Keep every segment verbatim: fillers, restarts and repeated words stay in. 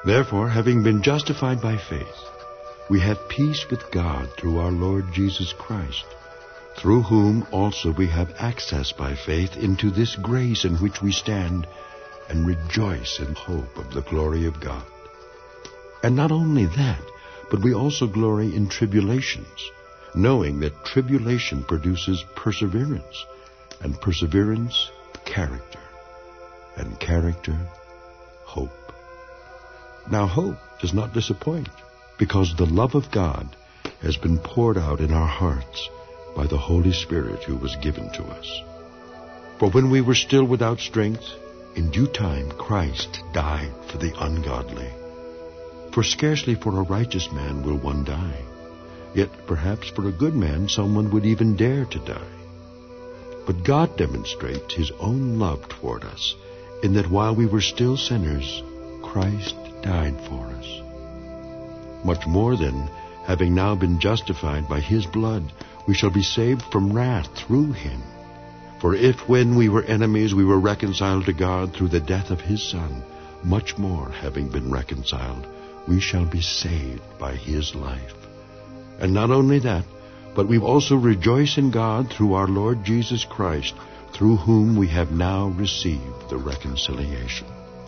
Therefore, having been justified by faith, we have peace with God through our Lord Jesus Christ, through whom also we have access by faith into this grace in which we stand and rejoice in hope of the glory of God. And not only that, but we also glory in tribulations, knowing that tribulation produces perseverance, and perseverance, character, and character, hope. Now hope does not disappoint, because the love of God has been poured out in our hearts by the Holy Spirit who was given to us. For when we were still without strength, in due time Christ died for the ungodly. For scarcely for a righteous man will one die, yet perhaps for a good man someone would even dare to die. But God demonstrates his own love toward us, in that while we were still sinners, Christ died for us. Much more then, having now been justified by his blood, we shall be saved from wrath through him. For if when we were enemies we were reconciled to God through the death of his Son, much more, having been reconciled, we shall be saved by his life. And not only that, but we also rejoice in God through our Lord Jesus Christ, through whom we have now received the reconciliation.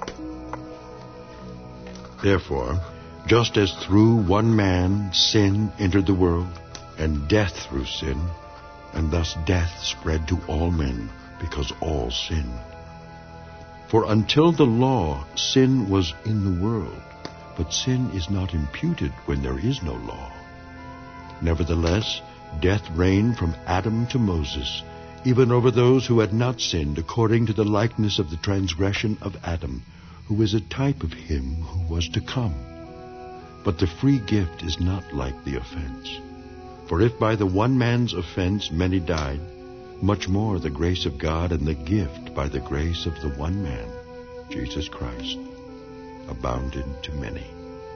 Therefore, just as through one man sin entered the world, and death through sin, and thus death spread to all men, because all sinned. For until the law, sin was in the world, but sin is not imputed when there is no law. Nevertheless, death reigned from Adam to Moses, even over those who had not sinned, according to the likeness of the transgression of Adam, who is a type of him who was to come. But the free gift is not like the offense. For if by the one man's offense many died, much more the grace of God and the gift by the grace of the one man, Jesus Christ, abounded to many.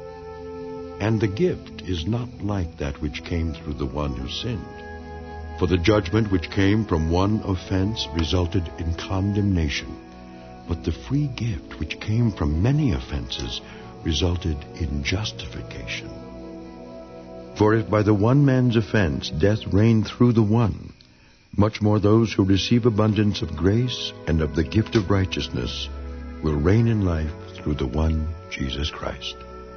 And the gift is not like that which came through the one who sinned. For the judgment which came from one offense resulted in condemnation, but the free gift which came from many offenses resulted in justification. For if by the one man's offense death reigned through the one, much more those who receive abundance of grace and of the gift of righteousness will reign in life through the one Jesus Christ.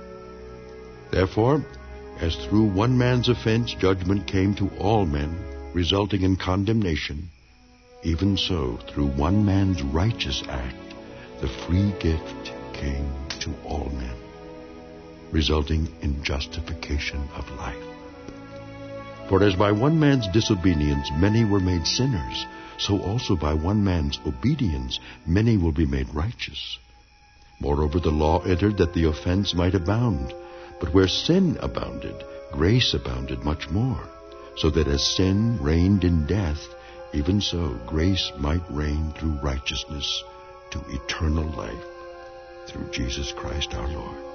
Therefore, as through one man's offense judgment came to all men, resulting in condemnation, even so through one man's righteous act the free gift came to all men, resulting in justification of life. For as by one man's disobedience many were made sinners, so also by one man's obedience many will be made righteous. Moreover, the law entered that the offense might abound. But where sin abounded, grace abounded much more, so that as sin reigned in death, even so grace might reign through righteousness to eternal life, through Jesus Christ our Lord.